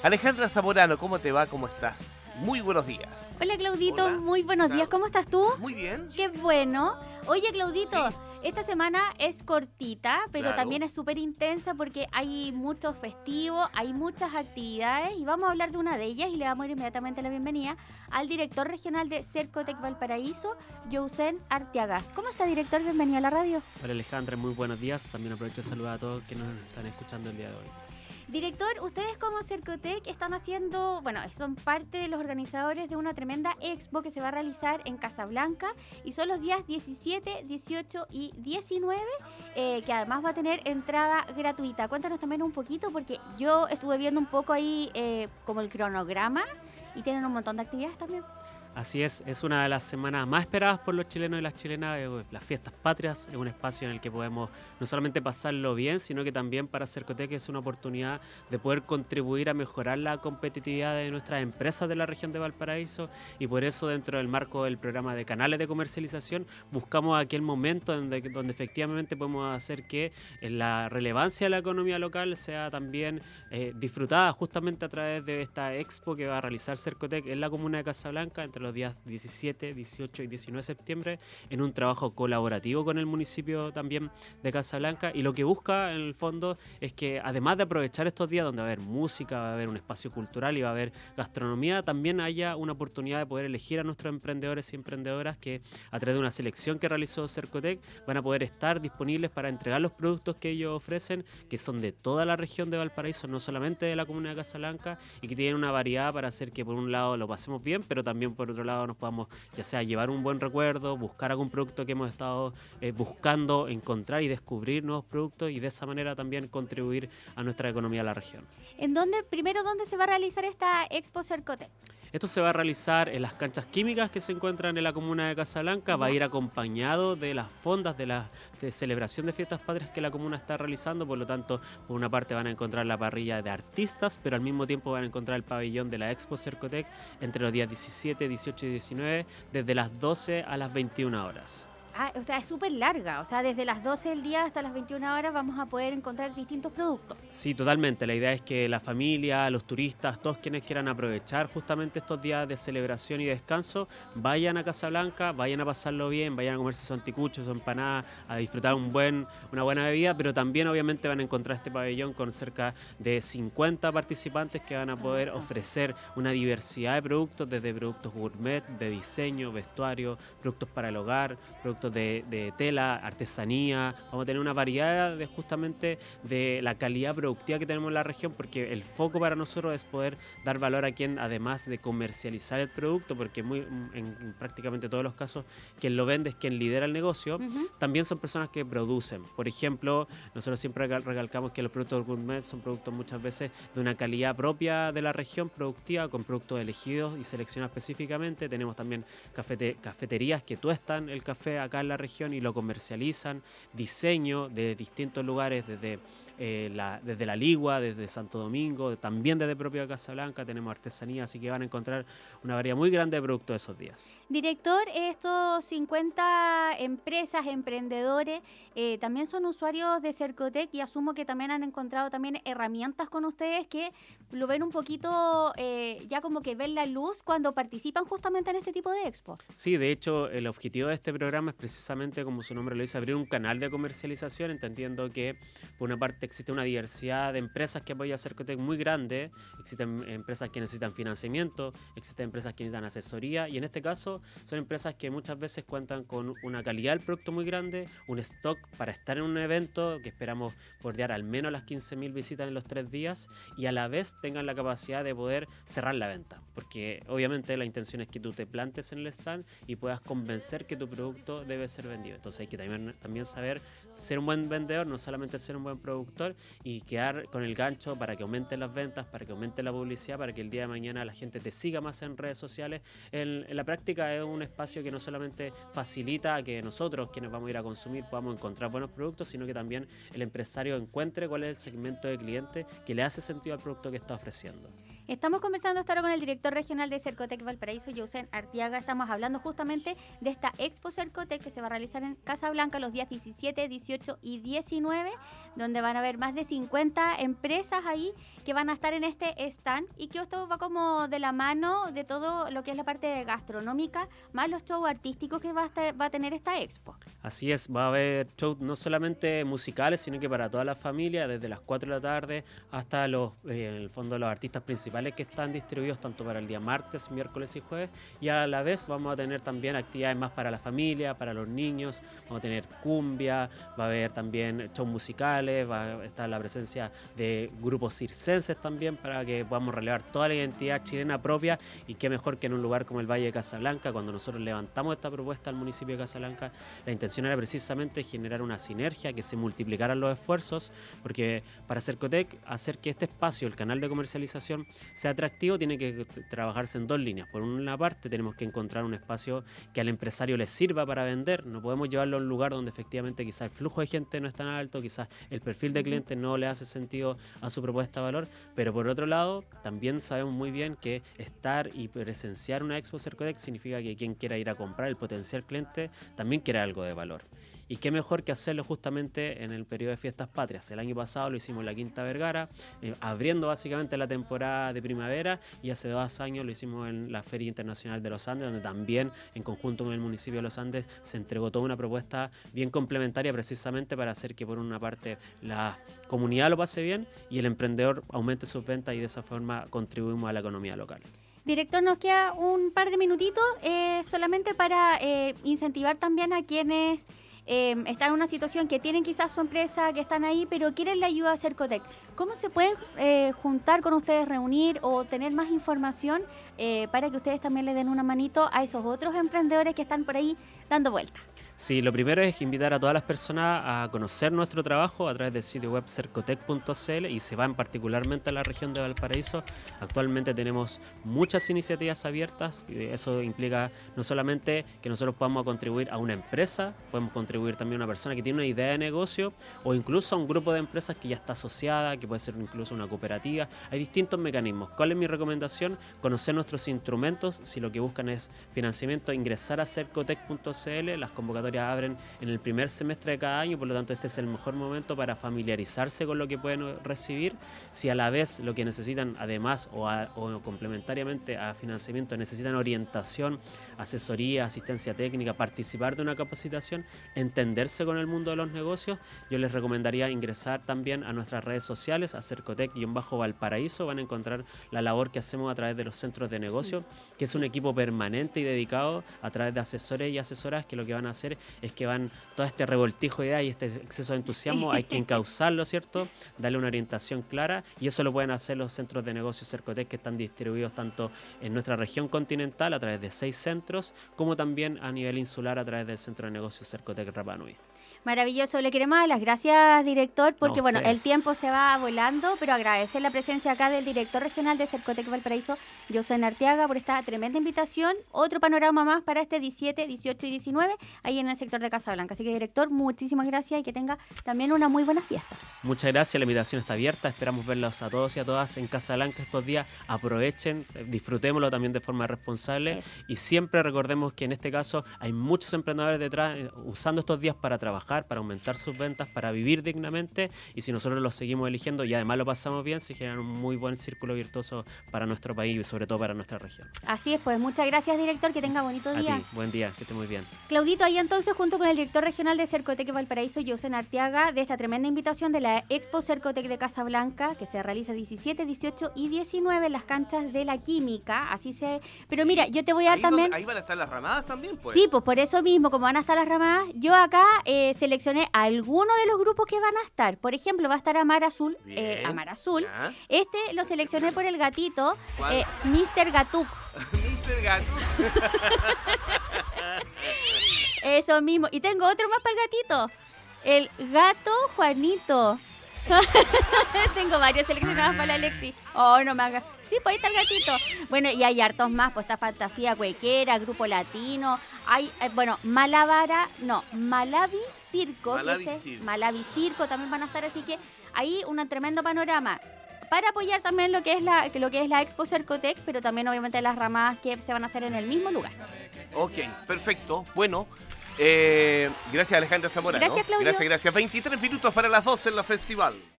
Alejandra Zamorano, ¿cómo te va? ¿Cómo estás? Muy buenos días. Hola Claudito, Hola. muy buenos días, ¿cómo estás tú? Muy bien. Qué bueno. Oye Claudito, Sí. esta semana es cortita, pero Claro. también es súper intensa porque hay muchos festivos, hay muchas actividades y vamos a hablar de una de ellas y le damos inmediatamente la bienvenida al director regional de Cercotec Valparaíso, Yousen Arteaga. ¿Cómo está, director? Bienvenido a la radio. Hola Alejandra, muy buenos días. También aprovecho de saludar a todos que nos están escuchando el día de hoy. Director, ustedes como Cercotec están haciendo, son parte de los organizadores de una tremenda expo que se va a realizar en Casablanca y son los días 17, 18 y 19, que además va a tener entrada gratuita. Cuéntanos también un poquito porque yo estuve viendo un poco ahí como el cronograma y tienen un montón de actividades también. Así es una de las semanas más esperadas por los chilenos y las chilenas, las fiestas patrias. Es un espacio en el que podemos no solamente pasarlo bien, sino que también para Cercotec es una oportunidad de poder contribuir a mejorar la competitividad de nuestras empresas de la región de Valparaíso, y por eso dentro del marco del programa de canales de comercialización buscamos aquel momento donde efectivamente podemos hacer que la relevancia de la economía local sea también disfrutada justamente a través de esta expo que va a realizar Cercotec en la comuna de Casablanca entre los días 17, 18 y 19 de septiembre, en un trabajo colaborativo con el municipio también de Casablanca, y lo que busca en el fondo es que además de aprovechar estos días donde va a haber música, va a haber un espacio cultural y va a haber gastronomía, también haya una oportunidad de poder elegir a nuestros emprendedores y emprendedoras que a través de una selección que realizó Cercotec van a poder estar disponibles para entregar los productos que ellos ofrecen, que son de toda la región de Valparaíso, no solamente de la comuna de Casablanca, y que tienen una variedad para hacer que por un lado lo pasemos bien, pero también por otro lado nos podamos ya sea llevar un buen recuerdo, buscar algún producto que hemos estado buscando, encontrar y descubrir nuevos productos, y de esa manera también contribuir a nuestra economía de la región. ¿Dónde se va a realizar esta expo Cercotec? Esto se va a realizar en las canchas químicas que se encuentran en la comuna de Casablanca. Va a ir acompañado de las fondas de celebración de fiestas patrias que la comuna está realizando. Por lo tanto, por una parte van a encontrar la parrilla de artistas, pero al mismo tiempo van a encontrar el pabellón de la Expo Cercotec entre los días 17, 18 y 19, desde las 12 a las 21 horas. Es súper larga, desde las 12 del día hasta las 21 horas vamos a poder encontrar distintos productos. Sí, totalmente. La idea es que la familia, los turistas, todos quienes quieran aprovechar justamente estos días de celebración y descanso, vayan a Casablanca, vayan a pasarlo bien, vayan a comerse su anticucho, su empanada, a disfrutar una buena bebida, pero también obviamente van a encontrar este pabellón con cerca de 50 participantes que van a poder ofrecer una diversidad de productos, desde productos gourmet, de diseño, vestuario, productos para el hogar, productos de tela, artesanía. Vamos a tener una variedad justamente de la calidad productiva que tenemos en la región, porque el foco para nosotros es poder dar valor a quien, además de comercializar el producto, porque en prácticamente todos los casos quien lo vende es quien lidera el negocio, también son personas que producen. Por ejemplo, nosotros siempre recalcamos que los productos gourmet son productos muchas veces de una calidad propia de la región productiva, con productos elegidos y seleccionados específicamente. Tenemos también cafeterías que tuestan el café acá en la región y lo comercializan, diseño de distintos lugares, desde la Ligua, desde Santo Domingo, también desde propia Casablanca tenemos artesanía, así que van a encontrar una variedad muy grande de productos esos días. Director, estos 50 empresas, emprendedores, también son usuarios de Cercotec y asumo que también han encontrado también herramientas con ustedes que lo ven un poquito ya como que ven la luz cuando participan justamente en este tipo de expo. Sí, de hecho, el objetivo de este programa es precisamente, como su nombre lo dice, abrir un canal de comercialización, entendiendo que por una parte existe una diversidad de empresas que apoya Cercotec muy grande. Existen empresas que necesitan financiamiento, existen empresas que necesitan asesoría, y en este caso son empresas que muchas veces cuentan con una calidad del producto muy grande, un stock para estar en un evento que esperamos bordear al menos las 15.000 visitas en los 3 días, y a la vez tengan la capacidad de poder cerrar la venta, porque obviamente la intención es que tú te plantes en el stand y puedas convencer que tu producto debe ser vendido. Entonces hay que también saber ser un buen vendedor, no solamente ser un buen productor, y quedar con el gancho para que aumenten las ventas, para que aumente la publicidad, para que el día de mañana la gente te siga más en redes sociales. En la práctica es un espacio que no solamente facilita que nosotros, quienes vamos a ir a consumir, podamos encontrar buenos productos, sino que también el empresario encuentre cuál es el segmento de cliente que le hace sentido al producto que está ofreciendo. Estamos conversando hasta ahora con el director regional de Cercotec Valparaíso, Youssef Arteaga. Estamos hablando justamente de esta Expo Cercotec que se va a realizar en Casablanca los días 17, 18 y 19, donde van a haber más de 50 empresas ahí que van a estar en este stand y que esto va como de la mano de todo lo que es la parte gastronómica, más los shows artísticos que va a tener esta Expo. Así es, va a haber shows no solamente musicales, sino que para toda la familia, desde las 4 de la tarde hasta en el fondo los artistas principales que están distribuidos tanto para el día martes, miércoles y jueves, y a la vez vamos a tener también actividades más para la familia, para los niños, vamos a tener cumbia, va a haber también shows musicales, va a estar la presencia de grupos circenses también para que podamos relevar toda la identidad chilena propia, y qué mejor que en un lugar como el Valle de Casablanca. Cuando nosotros levantamos esta propuesta al municipio de Casablanca, la intención era precisamente generar una sinergia, que se multiplicaran los esfuerzos, porque para Cercotec, hacer que este espacio, el canal de comercialización, sea atractivo, tiene que trabajarse en dos líneas. Por una parte, tenemos que encontrar un espacio que al empresario le sirva para vender. No podemos llevarlo a un lugar donde efectivamente quizás el flujo de gente no es tan alto, quizás el perfil de cliente no le hace sentido a su propuesta de valor, pero por otro lado, también sabemos muy bien que estar y presenciar una Expo Cercotec significa que quien quiera ir a comprar, el potencial cliente, también quiere algo de valor. Y qué mejor que hacerlo justamente en el periodo de fiestas patrias. El año pasado lo hicimos en la Quinta Vergara, abriendo básicamente la temporada de primavera, y hace 2 años lo hicimos en la Feria Internacional de los Andes, donde también en conjunto con el municipio de Los Andes se entregó toda una propuesta bien complementaria, precisamente para hacer que por una parte la comunidad lo pase bien y el emprendedor aumente sus ventas, y de esa forma contribuimos a la economía local. Director, nos queda un par de minutitos solamente para incentivar también a quienes están en una situación que tienen quizás su empresa, que están ahí, pero quieren la ayuda de Cercotec. ¿Cómo se pueden juntar con ustedes, reunir o tener más información para que ustedes también le den una manito a esos otros emprendedores que están por ahí dando vueltas? Sí, lo primero es invitar a todas las personas a conocer nuestro trabajo a través del sitio web cercotec.cl, y se van particularmente a la región de Valparaíso. Actualmente tenemos muchas iniciativas abiertas, y eso implica no solamente que nosotros podamos contribuir a una empresa, podemos contribuir también a una persona que tiene una idea de negocio, o incluso a un grupo de empresas que ya está asociada, que puede ser incluso una cooperativa. Hay distintos mecanismos. ¿Cuál es mi recomendación? Conocer nuestros instrumentos. Si lo que buscan es financiamiento, ingresar a cercotec.cl. Las convocatorias abren en el primer semestre de cada año, por lo tanto este es el mejor momento para familiarizarse con lo que pueden recibir. Si a la vez lo que necesitan, además o complementariamente a financiamiento, necesitan orientación, asesoría, asistencia técnica, participar de una capacitación, entenderse con el mundo de los negocios, yo les recomendaría ingresar también a nuestras redes sociales, a Cercotec-Valparaíso. Van a encontrar la labor que hacemos a través de los centros de negocio, que es un equipo permanente y dedicado a través de asesores y asesoras, que lo que van a hacer es que todo este revoltijo de ideas y este exceso de entusiasmo hay que encauzarlo, ¿cierto? Darle una orientación clara, y eso lo pueden hacer los centros de negocio Cercotec, que están distribuidos tanto en nuestra región continental a través de 6 centros, como también a nivel insular a través del centro de negocio Cercotec Rapa Nui. Maravilloso, le queremos dar las gracias, director, porque No, el tiempo se va volando, pero agradecer la presencia acá del director regional de Cercotec Valparaíso, Youssef Arteaga, por esta tremenda invitación. Otro panorama más para este 17, 18 y 19, ahí en el sector de Casablanca. Así que, director, muchísimas gracias y que tenga también una muy buena fiesta. Muchas gracias, la invitación está abierta, esperamos verlos a todos y a todas en Casablanca estos días. Aprovechen, disfrutémoslo también de forma responsable. Eso. Y siempre recordemos que en este caso hay muchos emprendedores detrás usando estos días para trabajar, para aumentar sus ventas, para vivir dignamente, y si nosotros los seguimos eligiendo y además lo pasamos bien, se genera un muy buen círculo virtuoso para nuestro país y sobre todo para nuestra región. Así es, pues muchas gracias, director, que tenga bonito día. A ti, buen día, que esté muy bien. Claudito, ahí entonces junto con el director regional de Cercotec Valparaíso, Youssef Arteaga, de esta tremenda invitación de la Expo Cercotec de Casablanca, que se realiza 17, 18 y 19 en las canchas de la Química, pero mira, yo te voy a dar también... Ahí van a estar las ramadas también, pues. Sí, pues por eso mismo, como van a estar las ramadas, yo acá seleccioné algunos de los grupos que van a estar. Por ejemplo, va a estar Amar Azul. Amar Azul. Ya. Este lo seleccioné por el gatito, Mr. Gatuk. Mr. Gatuk. Eso mismo. Y tengo otro más para el gatito. El gato Juanito. Tengo varios seleccionados para la Alexi. Oh, no me hagas. Sí, pues ahí está el gatito. Bueno, y hay hartos más, pues está Fantasía Cuequera, Grupo Latino. Hay, Malavi Circo. Malavi Circo. Malavi Circo también van a estar, así que ahí un tremendo panorama. para apoyar también lo que es la Expo Cercotec, pero también obviamente las ramadas que se van a hacer en el mismo lugar. Ok, perfecto. Bueno, gracias Alejandra Zamorano. Gracias, Claudio. Gracias. 23 minutos para las 12 en la festival.